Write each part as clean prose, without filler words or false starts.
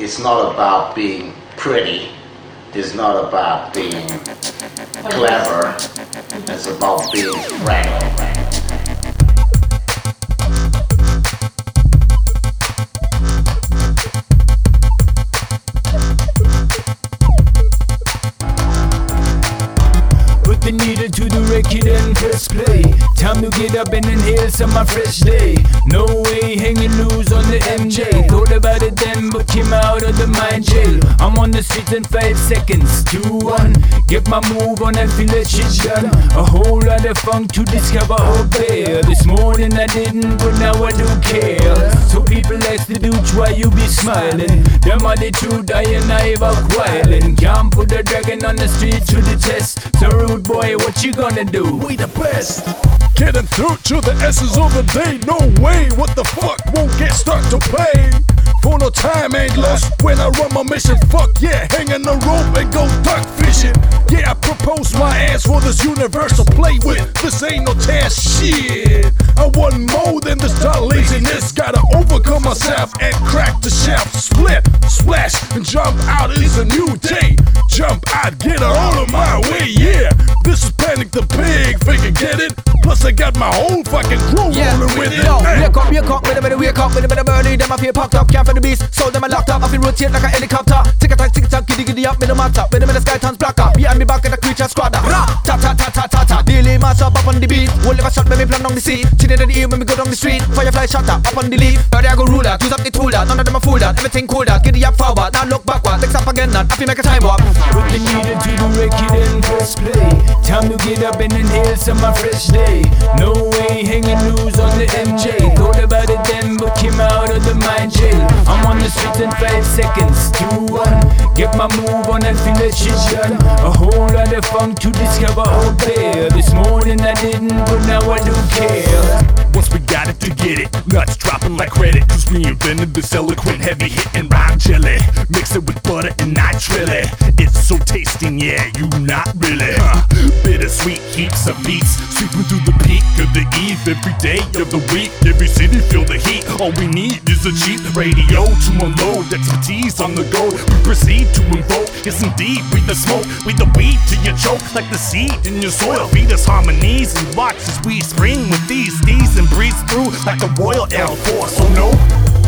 it's not about being pretty. It's not about being clever. It's about being frank. The needle to the record and press play. Time to get up and inhale some my fresh day. No way hanging loose on the MJ. Thought about it then but came out of the mind jail. I'm on the street in 5 seconds. 2, 1. Get my move on and feel that shit done. A whole lot of funk to discover out there. This morning I didn't but now I do care. So people ask the dude why you be smiling. Them are the truth I and I about quietly. Can't put the dragon on the street to the test. So rude boy, what you gonna do? We the best. Getting through to the essence of the day. No way, what the fuck won't get stuck to play. For no time ain't lost when I run my mission. Fuck yeah, hanging the rope and go duck fishing. Yeah, I propose my ass for this universe to play with. This ain't no task shit. I want more than this dull laziness. Gotta overcome myself and crack the shaft. Split, splash, and jump out. It's a new day. Jump out, get her all of my way, yeah. This is Panic the Pig, figure get it? Plus I got my whole fucking crew rolling with it. Yo, wake up, with a bit of wake up, with a bit of burning. Them I feel popped up, can't find the beast. So them I locked up, I feel rotate like a helicopter. Tick a tack, giddy giddy up, middle matter. With the sky turns black up. Behind me back at the creature squadder. Ta ta ta ta ta ta. Daily mass up on the beat. Won't leave a shot when me plan on the sea. Chilling in the ear when me go down the street. Firefly shutter up on the leaf. But I go ruler, use up the tool that. None of them are fool that. Everything cool that. Giddy up forward, now look backward. Mix up again, not. I feel make a time warp. Put the needle to the record and press play. Time to get up and inhale some my fresh day. No way hanging loose on the MJ. Thought about it then but came out of the mind jail. I'm on the street in 5 seconds. 2, 1. Get my move on and feel that shit done. A whole lot of funk to discover out there. This morning I didn't but now I do care. Once we got it to get it, nuts dropping like credit. Cause we invented this eloquent heavy hitting rhyme jelly. Mix it with butter and nitrate. It's so tasty, yeah, you not really. Bittersweet keeps of beats. Sweeping through the peak of the eve. Every day of the week, every city feel the heat. All we need is a cheap radio to unload expertise on the go. We proceed to invoke, yes indeed, breathe the smoke. We the weed till you choke like the seed in your soil. Feed us harmonies and watch as we spring with these and breeze through like a royal Air Force. Oh no,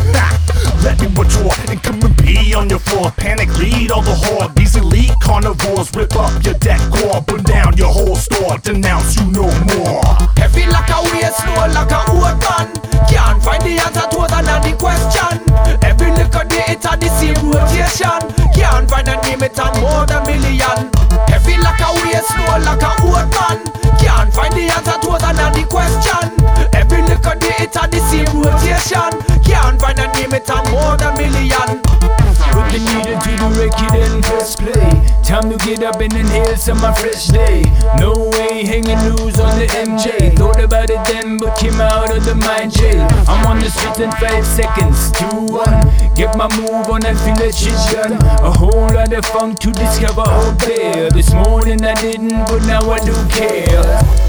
let me withdraw and come and pee on your floor. Panic lead all the horde. These elite carnivores rip up your decor, burn down your whole store, denounce you no more. Heavy like a waste, slow like a old man. Can't find the answer to the question. Every liquor day it's a the same rotation. Can't find a name it's a more than million. Heavy like a waste, slow like a old man. Can't find the answer to the question. Every liquor day it's a the same rotation. Can't find a name it's a more than million. Put the needle to the record and press play. Time to get up and inhale some my fresh day. No way hanging loose on the MJ. Thought about it then but came out of the mind jail. I'm on the street in 5 seconds. 2, 1. Get my move on and feel that shit done. A whole lot of funk to discover out there. This morning I didn't but now I do care.